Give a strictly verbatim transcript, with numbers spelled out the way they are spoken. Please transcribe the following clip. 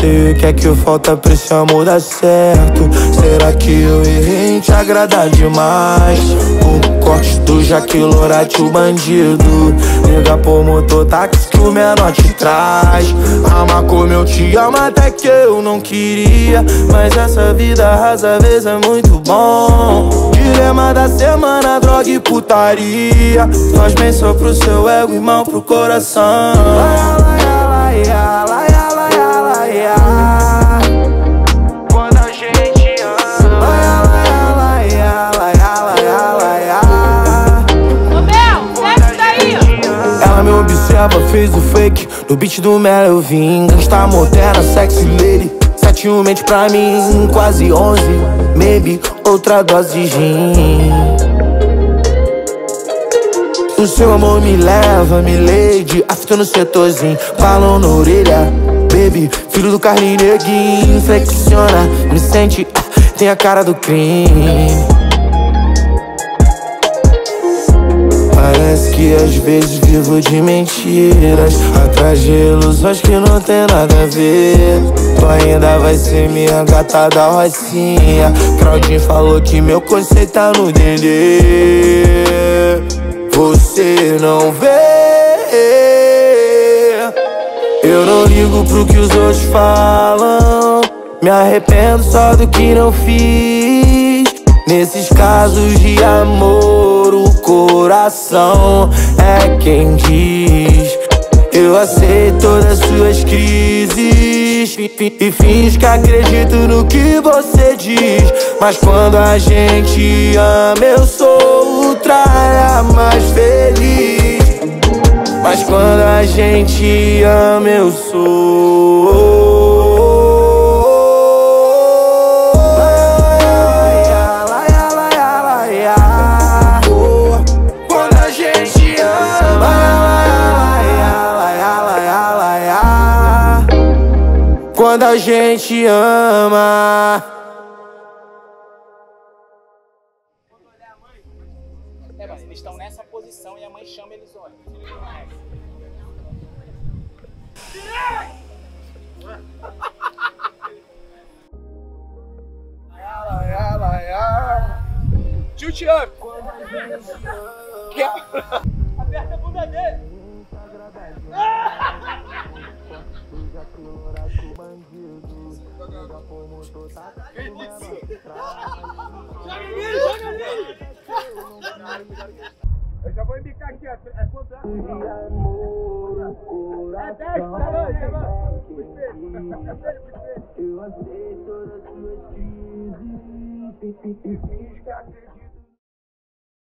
sei o que é que falta pra esse amor dar certo. Será que eu errei em te agradar demais? O corte do Jaquilorate, o bandido. Liga pro motor táxi que o menor te traz. Ama como eu te amo até que eu não queria, mas essa vida rasa às vezes é muito bom. Dilema da semana, droga e putaria. Faz bem só pro seu ego e mal pro coração. Quando a gente ama. Ô Bel, desce daí! Ela me observa, fez o fake. No beat do Melo eu vim. Gangsta moderna, sexy lady. Sete um mente pra mim, quase onze. Maybe outra dose de gin. O seu amor me leva, me lady. Afta no setorzinho, balão na orelha. Baby, filho do Carlinhos Neguinho. Flexiona, me sente, tem a cara do crime. Parece que às vezes vivo de mentiras, atrás de ilusões que não tem nada a ver. Tu ainda vai ser minha gata da rocinha. Claudinho falou que meu conceito tá no dendê. Você não vê. Eu não ligo pro que os outros falam. Me arrependo só do que não fiz. Nesses casos de amor, o coração é quem diz. Eu aceito todas as suas crises e finjo que acredito no que você diz. Mas quando a gente ama, eu sou o traia mais feliz. Mas quando a gente ama, eu sou. Quando a gente ama. É, mas eles estão nessa posição e a mãe chama eles, olha. Chute up! Aperta a bunda dele! Joga nele, joga nele! Eu já vou embicar aqui, ó. É quanto é? É dez, tá bom, tá bom. Eu aceito todas as suas crises e finge que acredito.